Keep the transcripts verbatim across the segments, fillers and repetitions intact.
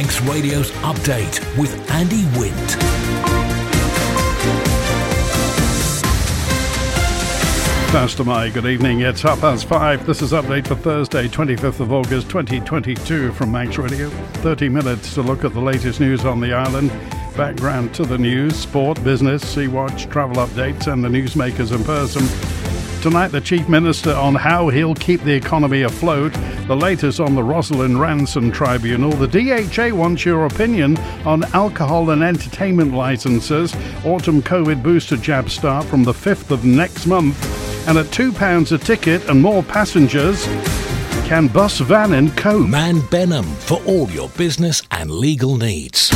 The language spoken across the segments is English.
Manx Radio's Update with Andy Wint. Pastor Mai, good evening. It's half past five. This is Update for Thursday, twenty-fifth of August, twenty twenty-two from Manx Radio. thirty minutes to look at the latest news on the island, background to the news, sport, business, Sea-Watch, travel updates and the newsmakers in person. Tonight, the Chief Minister on how he'll keep the economy afloat, the latest on the Rosalind Ranson Tribunal, the D H A wants your opinion on alcohol and entertainment licences, autumn COVID booster jab start from the fifth of next month, and at two pounds a ticket and more passengers, can bus, van and cope. Man Benham for all your business and legal needs.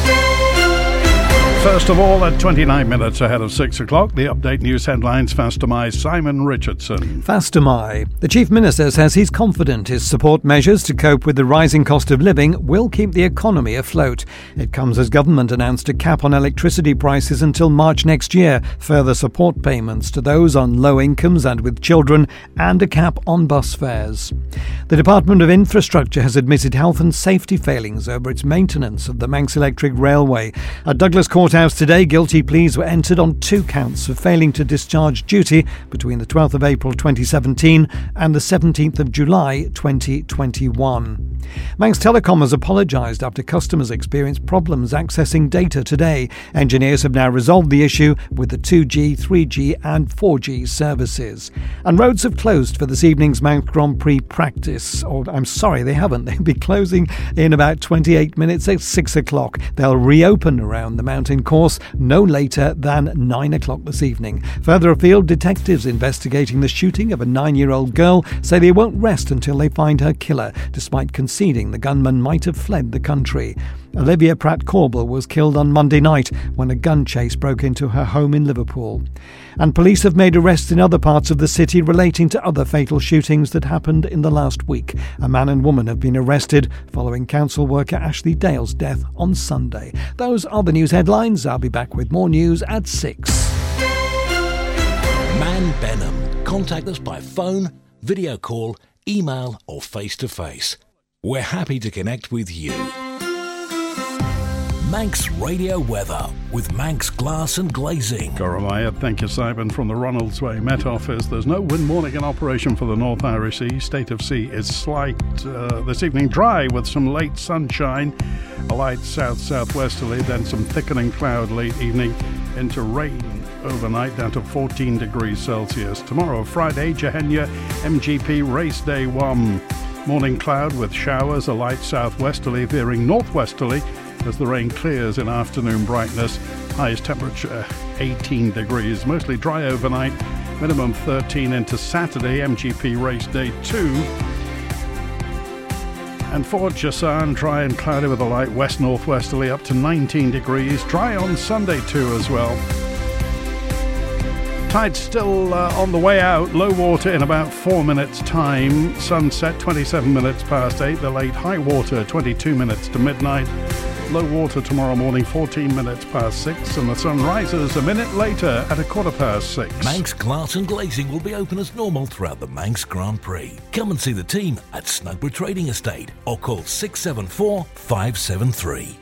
First of all, at twenty-nine minutes ahead of six o'clock, the Update News headlines. Faster My Simon Richardson. Faster My. The Chief Minister says he's confident his support measures to cope with the rising cost of living will keep the economy afloat. It comes as government announced a cap on electricity prices until March next year, further support payments to those on low incomes and with children, and a cap on bus fares. The Department of Infrastructure has admitted health and safety failings over its maintenance of the Manx Electric Railway. At Douglas Courthouse today, guilty pleas were entered on two counts of failing to discharge duty between the twelfth of April twenty seventeen and the seventeenth of July twenty twenty-one. Manx Telecom has apologised after customers experienced problems accessing data today. Engineers have now resolved the issue with the two G, three G and four G services. And roads have closed for this evening's Manx Grand Prix practice. Or, I'm sorry, they haven't. They'll be closing in about twenty-eight minutes at six o'clock. They'll reopen around the mountain course no later than nine o'clock this evening. Further afield, detectives investigating the shooting of a nine-year-old girl say they won't rest until they find her killer, despite conceding the gunman might have fled the country. Olivia Pratt-Corbell was killed on Monday night when a gun chase broke into her home in Liverpool. And police have made arrests in other parts of the city relating to other fatal shootings that happened in the last week. A man and woman have been arrested following council worker Ashley Dale's death on Sunday. Those are the news headlines. I'll be back with more news at six. Man Benham. Contact us by phone, video call, email or face-to-face. We're happy to connect with you. Manx Radio Weather with Manx Glass and Glazing. Goromaya, thank you, Simon, from the Ronalds Way Met Office. There's no wind warning in operation for the North Irish Sea. State of sea is slight uh, this evening, dry with some late sunshine, a light south-southwesterly, then some thickening cloud late evening into rain overnight down to fourteen degrees Celsius. Tomorrow, Friday, Jehenya M G P Race Day one. Morning cloud with showers, a light southwesterly veering northwesterly as the rain clears in afternoon brightness. Highest temperature eighteen degrees, mostly dry overnight, minimum thirteen into Saturday, M G P Race Day two. And for Jasan, dry and cloudy with a light west-northwesterly up to nineteen degrees, dry on Sunday too as well. Tide still uh, on the way out, low water in about four minutes time, sunset twenty-seven minutes past eight, the late high water twenty-two minutes to midnight. Low water tomorrow morning, fourteen minutes past six, and the sun rises a minute later at a quarter past six. Manx Glass and Glazing will be open as normal throughout the Manx Grand Prix. Come and see the team at Snugborough Trading Estate or call six seven four, five seven three.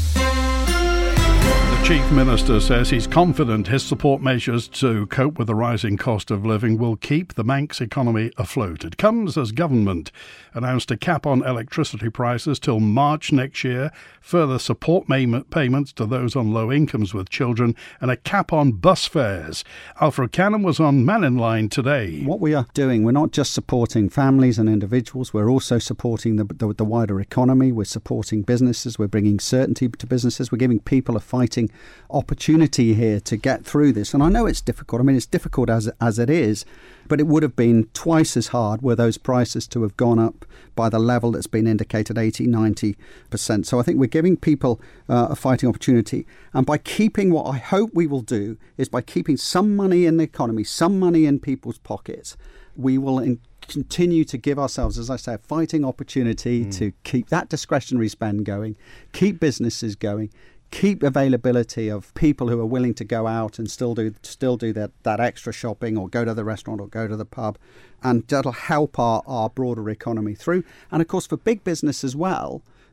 The Chief Minister says he's confident his support measures to cope with the rising cost of living will keep the Manx economy afloat. It comes as government announced a cap on electricity prices till March next year, further support payments to those on low incomes with children, and a cap on bus fares. Alfred Cannon was on Man in Line today. What we are doing, we're not just supporting families and individuals, we're also supporting the, the, the wider economy, we're supporting businesses, we're bringing certainty to businesses, we're giving people a fighting opportunity here to get through this. And I know it's difficult, I mean it's difficult as, as it is, but it would have been twice as hard were those prices to have gone up by the level that's been indicated, eighty, ninety percent. So I think we're giving people uh, a fighting opportunity. And by keeping, what I hope we will do is by keeping some money in the economy, some money in people's pockets, we will in- continue to give ourselves, as I say, a fighting opportunity mm. to keep that discretionary spend going, keep businesses going, keep availability of people who are willing to go out and still do still do that, that extra shopping or go to the restaurant or go to the pub. And that'll help our, our broader economy through. And of course, for big business as well,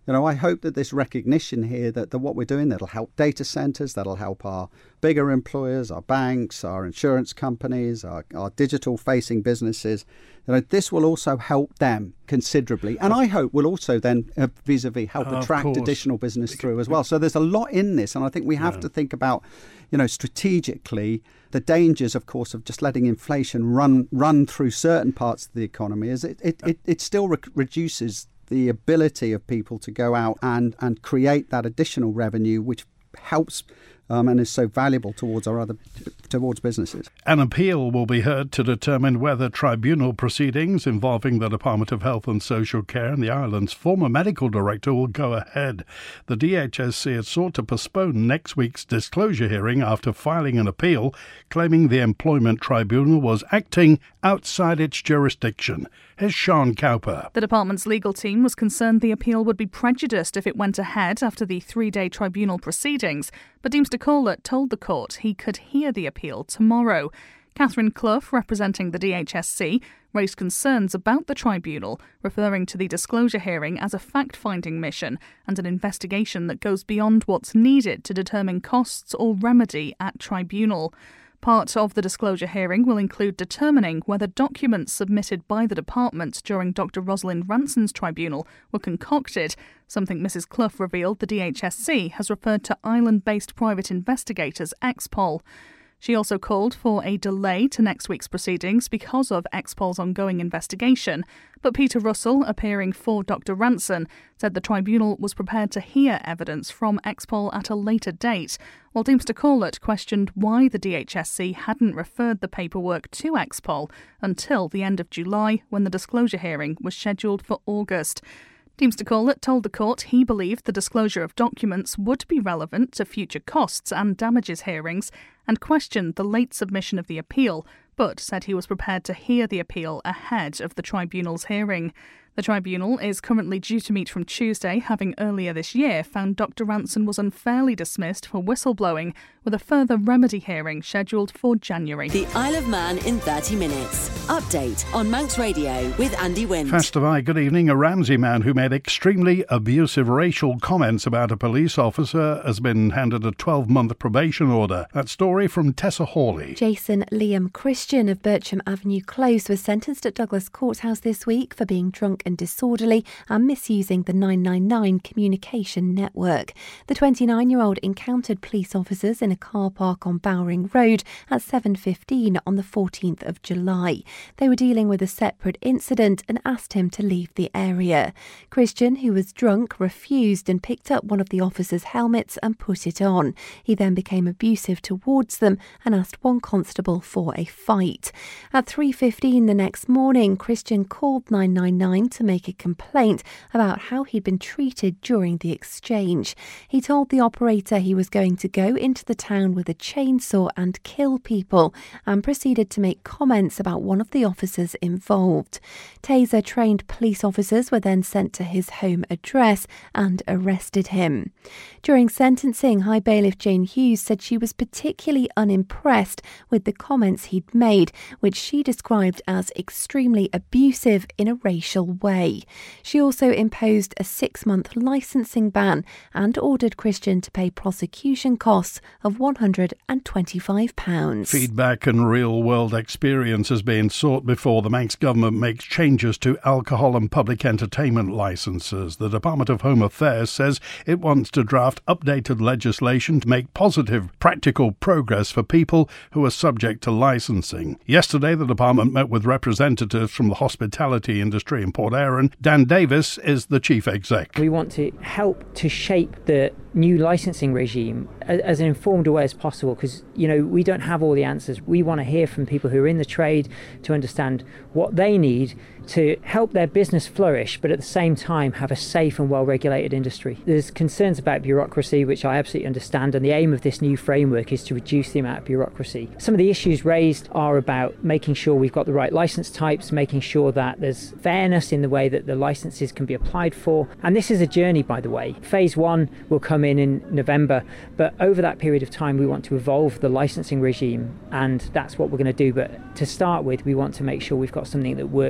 You know, I hope that this recognition here that, that what we're doing, that'll help data centres, that'll help our bigger employers, our banks, our insurance companies, our, our digital-facing businesses, you know, this will also help them considerably. And I hope will also then uh, vis-a-vis help uh, attract additional business through as well. So there's a lot in this, and I think we have yeah. to think about, you know, strategically the dangers, of course, of just letting inflation run run through certain parts of the economy. Is it it, it, it still re- reduces the ability of people to go out and, and create that additional revenue, which helps um, and is so valuable towards our other towards businesses. An appeal will be heard to determine whether tribunal proceedings involving the Department of Health and Social Care and the island's former medical director will go ahead. The D H S C has sought to postpone next week's disclosure hearing after filing an appeal claiming the Employment Tribunal was acting outside its jurisdiction. Here's Sean Cowper. The department's legal team was concerned the appeal would be prejudiced if it went ahead after the three-day tribunal proceedings, but Deemster Corlett told the court he could hear the appeal tomorrow. Catherine Clough, representing the D H S C, raised concerns about the tribunal, referring to the disclosure hearing as a fact-finding mission and an investigation that goes beyond what's needed to determine costs or remedy at tribunal. Part of the disclosure hearing will include determining whether documents submitted by the department during Doctor Rosalind Ranson's tribunal were concocted, something Missus Clough revealed the D H S C has referred to island-based private investigators Expol. She also called for a delay to next week's proceedings because of Expol's ongoing investigation, but Peter Russell, appearing for Doctor Ranson, said the tribunal was prepared to hear evidence from Expol at a later date, while Deemster Corlett questioned why the D H S C hadn't referred the paperwork to Expol until the end of July, when the disclosure hearing was scheduled for August. Deemster Corlett told the court he believed the disclosure of documents would be relevant to future costs and damages hearings and questioned the late submission of the appeal, but said he was prepared to hear the appeal ahead of the tribunal's hearing. The tribunal is currently due to meet from Tuesday, having earlier this year found Doctor Ranson was unfairly dismissed for whistleblowing, with a further remedy hearing scheduled for January. The Isle of Man in thirty minutes. Update on Manx Radio with Andy Wint. Festivai, good evening. A Ramsey man who made extremely abusive racial comments about a police officer has been handed a twelve-month probation order. That story from Tessa Hawley. Jason Liam Christian of Bircham Avenue Close was sentenced at Douglas Courthouse this week for being drunk and disorderly and misusing the nine nine nine communication network. The twenty-nine-year-old encountered police officers in a car park on Bowring Road at seven fifteen on the fourteenth of July. They were dealing with a separate incident and asked him to leave the area. Christian, who was drunk, refused and picked up one of the officers' helmets and put it on. He then became abusive towards them and asked one constable for a fight. At three fifteen the next morning, Christian called nine nine nine to make a complaint about how he'd been treated during the exchange. He told the operator he was going to go into the town with a chainsaw and kill people, and proceeded to make comments about one of the officers involved. Taser-trained police officers were then sent to his home address and arrested him. During sentencing, High Bailiff Jane Hughes said she was particularly unimpressed with the comments he'd made, which she described as extremely abusive in a racial way. She also imposed a six-month licensing ban and ordered Christian to pay prosecution costs of one hundred twenty-five pounds. Feedback and real-world experience is being sought before the Manx Government makes changes to alcohol and public entertainment licences. The Department of Home Affairs says it wants to draft updated legislation to make positive, practical progress for people who are subject to licensing. Yesterday, the department met with representatives from the hospitality industry in Port Erin. Dan Davis is the chief exec. We want to help to shape the new licensing regime as informed a way as possible, because, you know, we don't have all the answers. We want to hear from people who are in the trade to understand what they need to help their business flourish, but at the same time have a safe and well-regulated industry. There's concerns about bureaucracy, which I absolutely understand, and the aim of this new framework is to reduce the amount of bureaucracy. Some of the issues raised are about making sure we've got the right licence types, making sure that there's fairness in the way that the licences can be applied for. And this is a journey, by the way. Phase one will come in in November, but over that period of time we want to evolve the licensing regime, and that's what we're going to do. But to start with, we want to make sure we've got something that works from day one.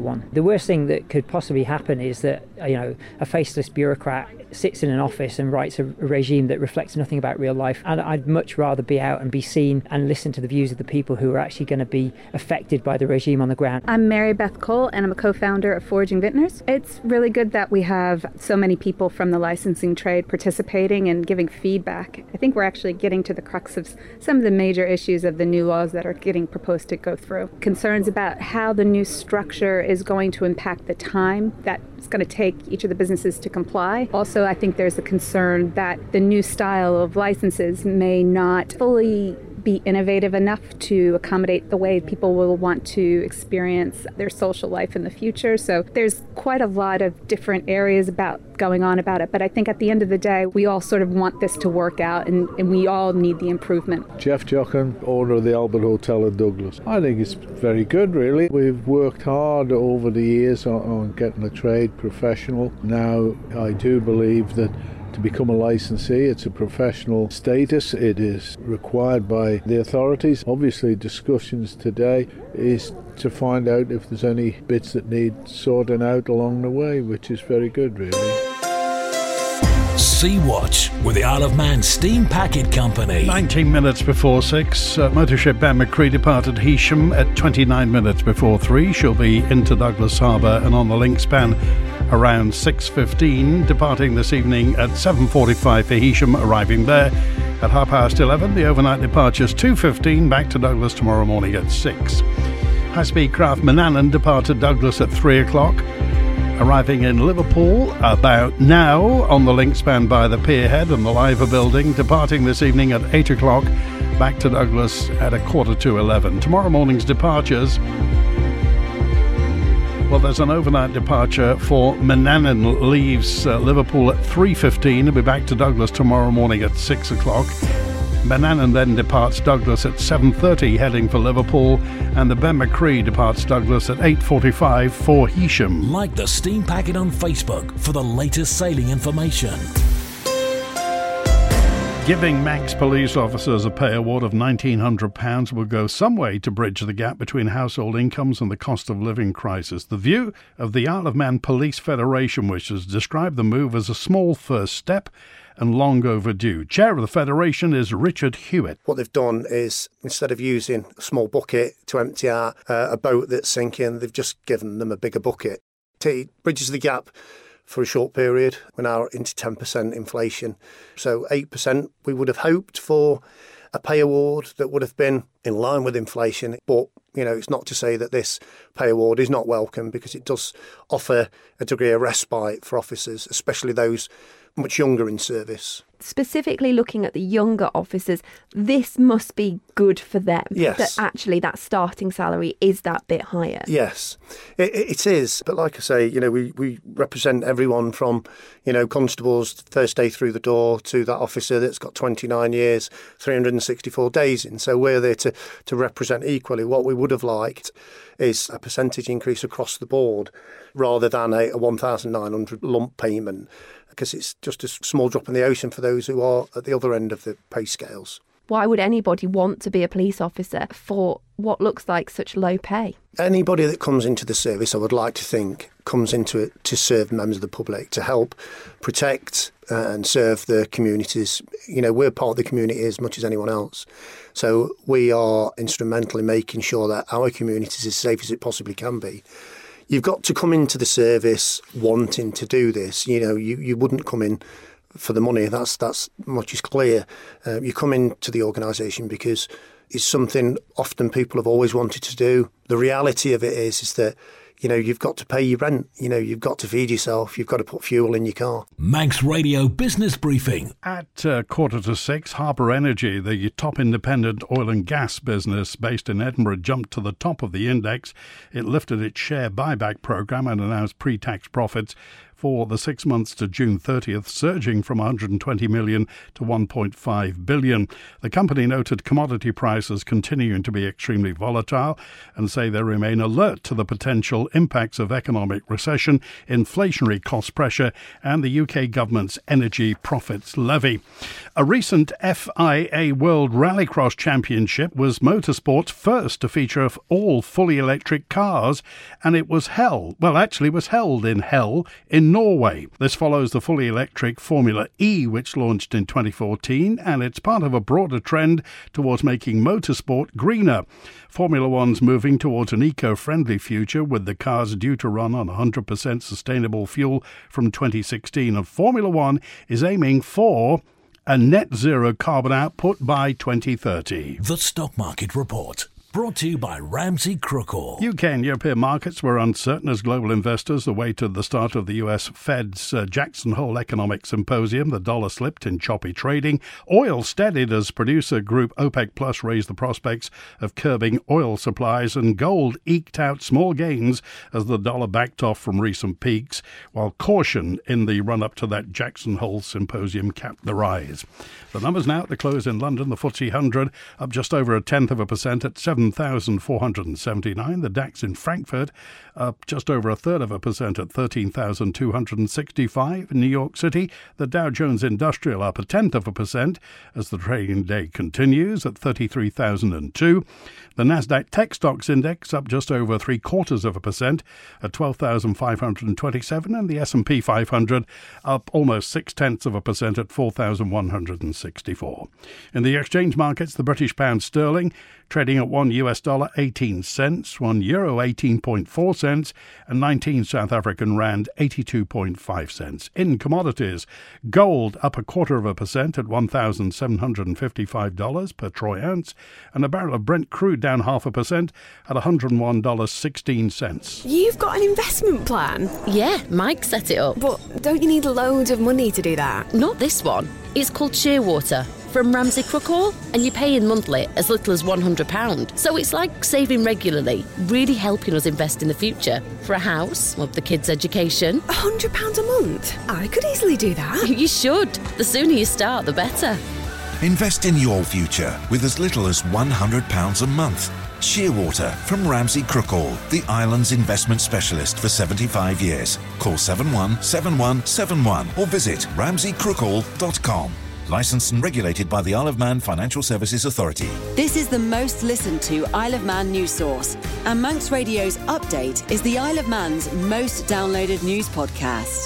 everyone. The worst thing that could possibly happen is that, you know, a faceless bureaucrat sits in an office and writes a regime that reflects nothing about real life. And I'd much rather be out and be seen and listen to the views of the people who are actually going to be affected by the regime on the ground. I'm Mary Beth Cole, and I'm a co-founder of Foraging Vintners. It's really good that we have so many people from the licensing trade participating and giving feedback. I think we're actually getting to the crux of some of the major issues of the new laws that are getting proposed to go through. Concerns about how the new structure is going to impact the time that it's going to take each of the businesses to comply. Also, I think there's a concern that the new style of licenses may not fully be innovative enough to accommodate the way people will want to experience their social life in the future. So there's quite a lot of different areas about going on about it. But I think at the end of the day, we all sort of want this to work out, and, and we all need the improvement. Jeff Jochen, owner of the Albert Hotel in Douglas. I think it's very good, really. We've worked hard over the years on, on getting the trade professional. Now, I do believe that to become a licensee, it's a professional status. It is required by the authorities. Obviously, discussions today is to find out if there's any bits that need sorting out along the way, which is very good, really. Sea Watch with the Isle of Man Steam Packet Company. nineteen minutes before six, uh, motor ship Ben McCree departed Heysham at twenty-nine minutes before three. She'll be into Douglas Harbour and on the link span around six fifteen, departing this evening at seven forty-five for Heysham, arriving there at half past eleven. The overnight departure's two fifteen, back to Douglas tomorrow morning at six. High-speed craft Manannan departed Douglas at three o'clock, arriving in Liverpool about now on the link span by the Pierhead and the Liver building, departing this evening at eight o'clock, back to Douglas at a quarter to eleven. Tomorrow morning's departures, well, there's an overnight departure for Manannan, leaves uh, Liverpool at three fifteen, and be back to Douglas tomorrow morning at six o'clock. Manannan then departs Douglas at seven thirty, heading for Liverpool, and the Ben McCree departs Douglas at eight forty-five for Heysham. Like the Steam Packet on Facebook for the latest sailing information. Giving Manx police officers a pay award of nineteen hundred pounds will go some way to bridge the gap between household incomes and the cost of living crisis. The view of the Isle of Man Police Federation, which has described the move as a small first step and long overdue. Chair of the Federation is Richard Hewitt. What they've done is, instead of using a small bucket to empty out uh, a boat that's sinking, they've just given them a bigger bucket. It bridges the gap for a short period. We're now into ten percent inflation. So eight percent we would have hoped for a pay award that would have been in line with inflation. But, you know, it's not to say that this pay award is not welcome, because it does offer a degree of respite for officers, especially those much younger in service. Specifically looking at the younger officers, this must be good for them. Yes. That actually that starting salary is that bit higher. Yes, it, it is. But like I say, you know, we, we represent everyone from, you know, constables first day through the door to that officer that's got twenty-nine years, three hundred sixty-four days in. So we're there to, to represent equally. What we would have liked is a percentage increase across the board rather than a, a one thousand nine hundred lump payment, because it's just a small drop in the ocean for those who are at the other end of the pay scales. Why would anybody want to be a police officer for what looks like such low pay? Anybody that comes into the service, I would like to think, comes into it to serve members of the public, to help protect and serve the communities. You know, we're part of the community as much as anyone else. So we are instrumental in making sure that our community is as safe as it possibly can be. You've got to come into the service wanting to do this. You know, you, you wouldn't come in for the money. That's that's much is clear. Uh, you come into the organisation because it's something often people have always wanted to do. The reality of it is, is that, you know, you've got to pay your rent. You know, you've got to feed yourself. You've got to put fuel in your car. Manx Radio Business Briefing. At uh, quarter to six, Harbour Energy, the top independent oil and gas business based in Edinburgh, jumped to the top of the index. It lifted its share buyback programme and announced pre-tax profits for the six months to June thirtieth, surging from one hundred twenty million to one point five billion. The company noted commodity prices continuing to be extremely volatile and say they remain alert to the potential impacts of economic recession, inflationary cost pressure and the U K government's energy profits levy. A recent F I A World Rallycross Championship was motorsport's first to feature all fully electric cars, and it was held, well actually was held in Hell in Norway. This follows the fully electric Formula E, which launched in twenty fourteen, and it's part of a broader trend towards making motorsport greener. Formula One's moving towards an eco-friendly future, with the cars due to run on one hundred percent sustainable fuel from twenty sixteen, and Formula One is aiming for a net zero carbon output by twenty thirty. The Stock Market Report. Brought to you by Ramsey Crookall. U K and European markets were uncertain as global investors awaited the start of the U S Fed's uh, Jackson Hole Economic Symposium. The dollar slipped in choppy trading. Oil steadied as producer group OPEC Plus raised the prospects of curbing oil supplies, and gold eked out small gains as the dollar backed off from recent peaks, while caution in the run-up to that Jackson Hole Symposium capped the rise. The numbers now at the close in London: the F T S E one hundred up just over a tenth of a percent at seven thousand four hundred seventy-nine. The DAX in Frankfurt up just over a third of a percent at thirteen thousand two hundred sixty-five. In New York City, the Dow Jones Industrial up a tenth of a percent as the trading day continues at thirty-three thousand two. The Nasdaq Tech Stocks Index up just over three quarters of a percent at twelve thousand five hundred twenty-seven, and the S and P five hundred up almost six tenths of a percent at four thousand one hundred sixty-four. In the exchange markets, the British pound sterling trading at one U S dollar eighteen cents, one euro eighteen point four cents, and nineteen South African rand eighty-two point five cents. In commodities, gold up a quarter of a percent at one thousand seven hundred fifty-five dollars per troy ounce, and a barrel of Brent crude down half a percent at one hundred one dollars and sixteen cents. You've got an investment plan? Yeah, Mike set it up. But don't you need loads of money to do that? Not this one. It's called Shearwater from Ramsey Crookall, and you pay in monthly as little as one hundred pounds. So it's like saving regularly, really helping us invest in the future. For a house, or the kids' education. one hundred pounds a month? I could easily do that. You should. The sooner you start, the better. Invest in your future with as little as one hundred pounds a month. Shearwater from Ramsey Crookall, the island's investment specialist for seventy-five years. Call seven one seven one seven one or visit ramsey crookall dot com. Licensed and regulated by the Isle of Man Financial Services Authority. This is the most listened to Isle of Man news source, and Manx Radio's Update is the Isle of Man's most downloaded news podcast.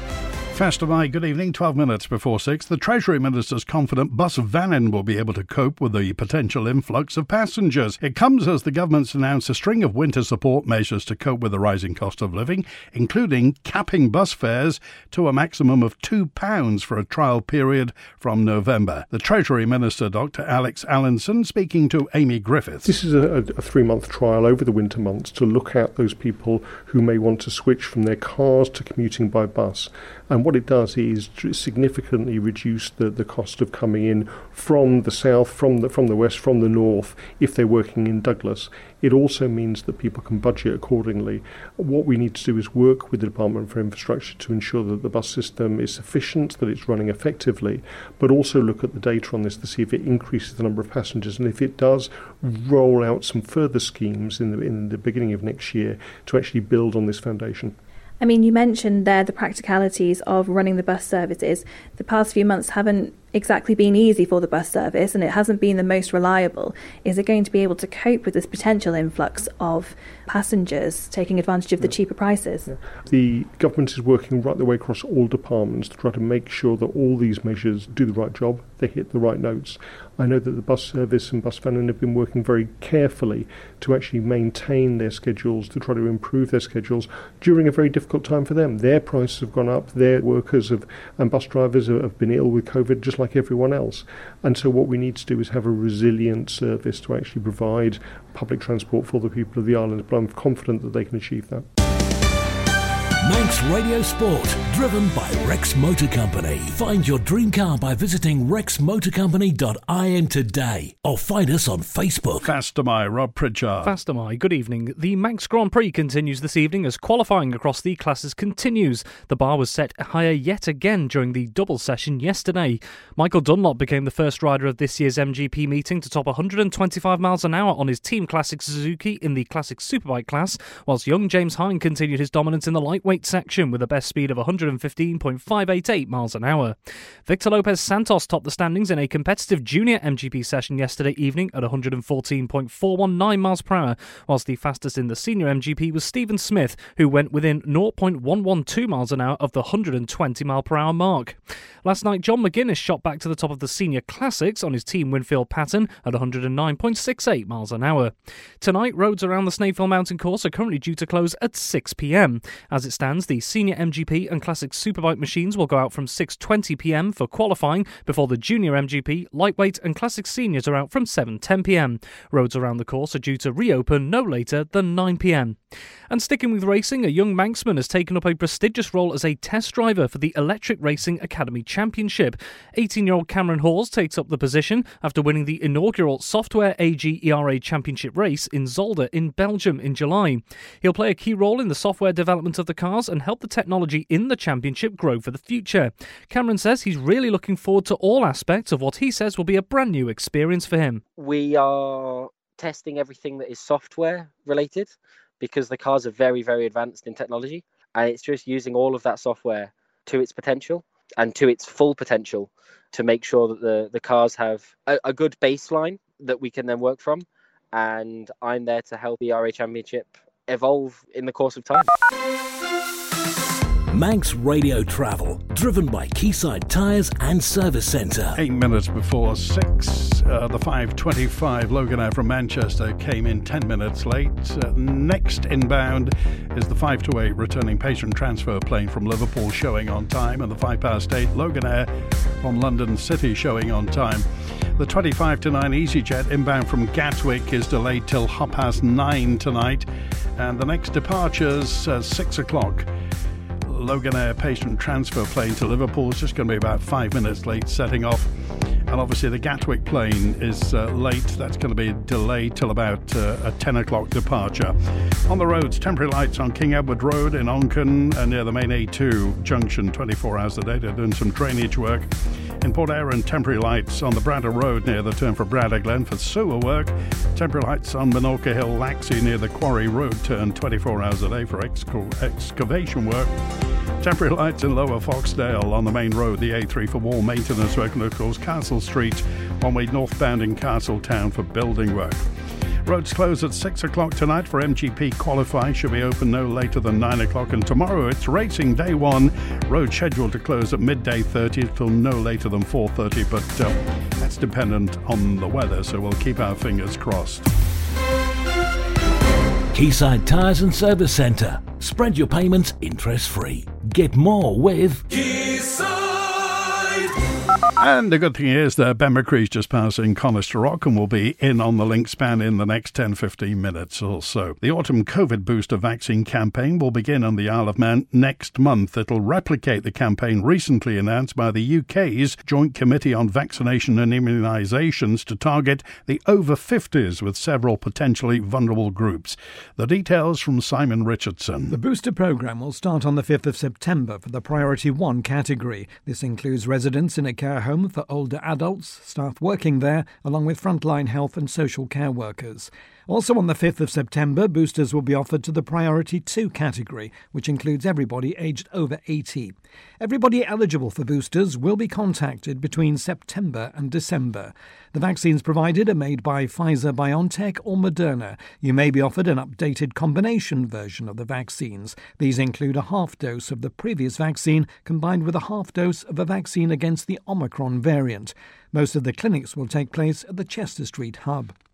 Faster by, good evening, twelve minutes before six. The Treasury Minister's confident Bus Vannin will be able to cope with the potential influx of passengers. It comes as the government's announced a string of winter support measures to cope with the rising cost of living, including capping bus fares to a maximum of two pounds for a trial period from November. The Treasury Minister, Doctor Alex Allinson, speaking to Amy Griffiths. This is a, a three-month trial over the winter months to look at those people who may want to switch from their cars to commuting by bus. And what it does is significantly reduce the, the cost of coming in from the south, from the from the west, from the north, if they're working in Douglas. It also means that people can budget accordingly. What we need to do is work with the Department for Infrastructure to ensure that the bus system is sufficient, that it's running effectively, but also look at the data on this to see if it increases the number of passengers, and if it does, roll out some further schemes in the, in the beginning of next year to actually build on this foundation. I mean, you mentioned there the practicalities of running the bus services. The past few months haven't exactly been easy for the bus service, and it hasn't been the most reliable. Is it going to be able to cope with this potential influx of passengers taking advantage of the cheaper prices? Yeah. The government is working right the way across all departments to try to make sure that all these measures do the right job, they hit the right notes. I know that the bus service and Bus Vannin have been working very carefully to actually maintain their schedules, to try to improve their schedules during a very difficult time for them. Their prices have gone up, their workers have, and bus drivers have been ill with COVID just like everyone else. And so what we need to do is have a resilient service to actually provide public transport for the people of the island, but I'm confident that they can achieve that. Manx Radio Sport, driven by Rex Motor Company. Find your dream car by visiting rex motor company dot I N today or find us on Facebook. Fastamai, Rob Pritchard. Fastamai, good evening. The Manx Grand Prix continues this evening as qualifying across the classes continues. The bar was set higher yet again during the double session yesterday. Michael Dunlop became the first rider of this year's M G P meeting to top one hundred twenty-five miles an hour on his Team Classic Suzuki in the Classic Superbike class, whilst young James Hine continued his dominance in the lightweight section with a best speed of one hundred fifteen point five eight eight miles an hour. Victor Lopez Santos topped the standings in a competitive junior M G P session yesterday evening at one hundred fourteen point four one nine miles per hour, whilst the fastest in the senior M G P was Stephen Smith, who went within zero point one one two miles an hour of the one hundred twenty mile per hour mark. Last night, John McGuinness shot back to the top of the senior classics on his Team Winfield pattern at one hundred nine point six eight miles an hour. Tonight, roads around the Snaefell Mountain course are currently due to close at six p m. As it stands, the senior M G P and Classic Superbike machines will go out from six twenty p m for qualifying, before the junior M G P, lightweight and Classic seniors are out from seven ten p m. Roads around the course are due to reopen no later than nine p m. And sticking with racing, a young Manxman has taken up a prestigious role as a test driver for the Electric Racing Academy Championship. eighteen-year-old Cameron Hawes takes up the position after winning the inaugural Software A G E R A Championship race in Zolder in Belgium in July. He'll play a key role in the software development of the cars and help the technology in the championship grow for the future. Cameron says he's really looking forward to all aspects of what he says will be a brand new experience for him. We are testing everything that is software related, because the cars are very, very advanced in technology, and it's just using all of that software to its potential and to its full potential to make sure that the, the cars have a, a good baseline that we can then work from. And I'm there to help the E R A Championship evolve in the course of time. Manx Radio Travel, driven by Quayside Tyres and Service Centre. Eight minutes before six, uh, the five twenty-five Loganair from Manchester came in ten minutes late. Uh, next inbound is the five to eight returning patient transfer plane from Liverpool showing on time, and the five past eight Loganair from London City showing on time. The twenty-five to nine EasyJet inbound from Gatwick is delayed till half past nine tonight, and the next departure's uh, six o'clock. Loganair patient transfer plane to Liverpool is just going to be about five minutes late setting off, and obviously the Gatwick plane is uh, late. That's going to be delayed till about uh, a ten o'clock departure. On the roads, temporary lights on King Edward Road in Onchan and near the main A two junction twenty-four hours a day. They're doing some drainage work. In Port Erin, temporary lights on the Bradder Road near the turn for Bradder Glen for sewer work. Temporary lights on Minorca Hill, Laxey near the Quarry Road turn twenty-four hours a day for exco- excavation work. Temporary lights in Lower Foxdale on the main road, the A three for wall maintenance work, and of course Castle Street, one way northbound in Castletown for building work. Roads close at six o'clock tonight for M G P qualifying, should be open no later than nine o'clock, and tomorrow it's racing day one. Road scheduled to close at midday thirty till no later than four thirty, but uh, that's dependent on the weather, so we'll keep our fingers crossed. Quayside Tyres and Service Centre. Spread your payments interest-free. Get more with Quayside. And the good thing is that Ben McCree's just passing Conister Rock and will be in on the link span in the next ten to fifteen minutes or so. The autumn COVID booster vaccine campaign will begin on the Isle of Man next month. It'll replicate the campaign recently announced by the U K's Joint Committee on Vaccination and Immunisations to target the over fifties with several potentially vulnerable groups. The details from Simon Richardson. The booster programme will start on the fifth of September for the Priority one category. This includes residents in a care home for older adults, staff working there, along with frontline health and social care workers. Also on the fifth of September, boosters will be offered to the Priority two category, which includes everybody aged over eighty. Everybody eligible for boosters will be contacted between September and December. The vaccines provided are made by Pfizer-BioNTech or Moderna. You may be offered an updated combination version of the vaccines. These include a half dose of the previous vaccine combined with a half dose of a vaccine against the Omicron variant. Most of the clinics will take place at the Chester Street hub.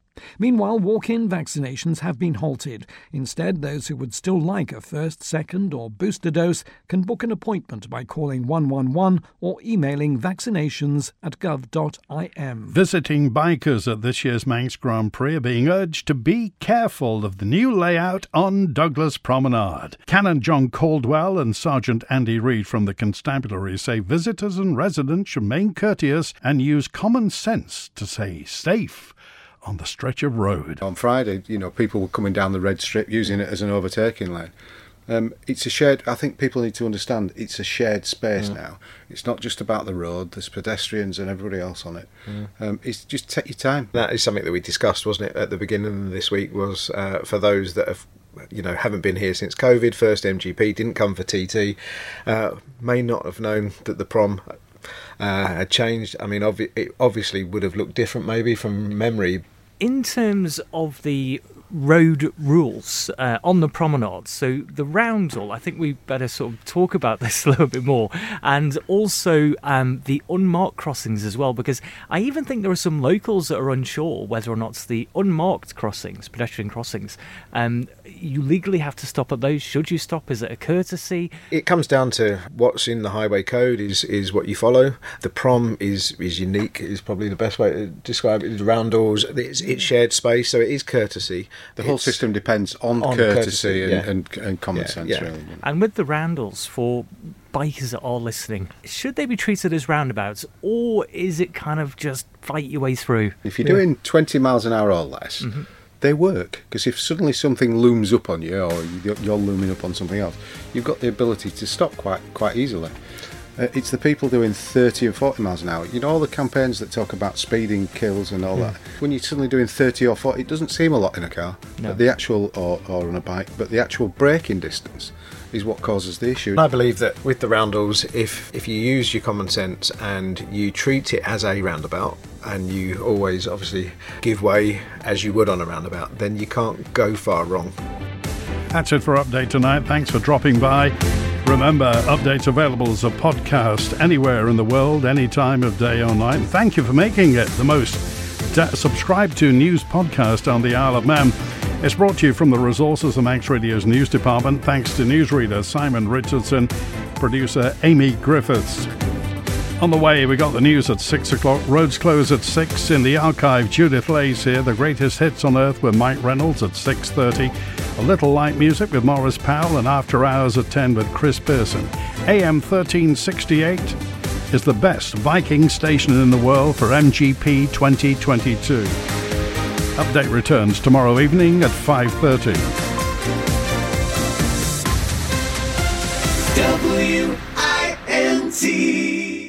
Meanwhile, walk-in vaccinations have been halted. Instead, those who would still like a first, second or booster dose can book an appointment by calling one one one or emailing vaccinations at gov dot I M. Visiting bikers at this year's Manx Grand Prix are being urged to be careful of the new layout on Douglas Promenade. Canon John Caldwell and Sergeant Andy Reid from the Constabulary say visitors and residents should remain courteous and use common sense to stay safe on the stretch of road. On Friday, you know, people were coming down the red strip using it as an overtaking lane. Um, it's a shared, I think people need to understand, it's a shared space mm. now. It's not just about the road, there's pedestrians and everybody else on it. Mm. Um, it's just take your time. That is something that we discussed, wasn't it, at the beginning of this week, was uh, for those that have, you know, haven't been here since COVID, first M G P, didn't come for T T, uh, may not have known that the prom Uh, had changed. I mean, obvi- it obviously would have looked different maybe from memory. In terms of the road rules uh, on the promenade, so the roundel, I think we better sort of talk about this a little bit more, and also um, the unmarked crossings as well, because I even think there are some locals that are unsure whether or not it's the unmarked crossings, pedestrian crossings, um, you legally have to stop at those. Should you stop? Is it a courtesy? It comes down to what's in the highway code is is what you follow. The prom is is unique, is probably the best way to describe it. The roundels, it's, it's shared space, so it is courtesy. The whole it's system depends on, on courtesy, courtesy and, yeah. and, and common yeah, sense, yeah. really. And with the roundels, for bikers that are listening, should they be treated as roundabouts, or is it kind of just fight your way through? If you're yeah. doing twenty miles an hour or less, mm-hmm. they work, because if suddenly something looms up on you, or you're looming up on something else, you've got the ability to stop quite quite easily. Uh, it's the people doing thirty and forty miles an hour. You know, all the campaigns that talk about speeding kills and all mm. that. When you're suddenly doing thirty or forty, it doesn't seem a lot in a car, no. but the actual or, or on a bike, but the actual braking distance is what causes the issue. I believe that with the roundels, if if you use your common sense and you treat it as a roundabout, and you always obviously give way as you would on a roundabout, then you can't go far wrong. That's it for Update tonight. Thanks for dropping by. Remember, Update's available as a podcast anywhere in the world, any time of day or night. Thank you for making it the most da- subscribed to news podcast on the Isle of Man. It's brought to you from the resources of Manx Radio's news department, thanks to newsreader Simon Richardson, producer Amy Griffiths. On the way, we got the news at six o'clock, roads close at six. In the archive, Judith Lay's here, the greatest hits on earth with Mike Reynolds at six thirty. A little light music with Morris Powell, and After Hours at ten with Chris Pearson. A M thirteen sixty-eight is the best Viking station in the world for M G P twenty twenty-two. Update returns tomorrow evening at five thirty.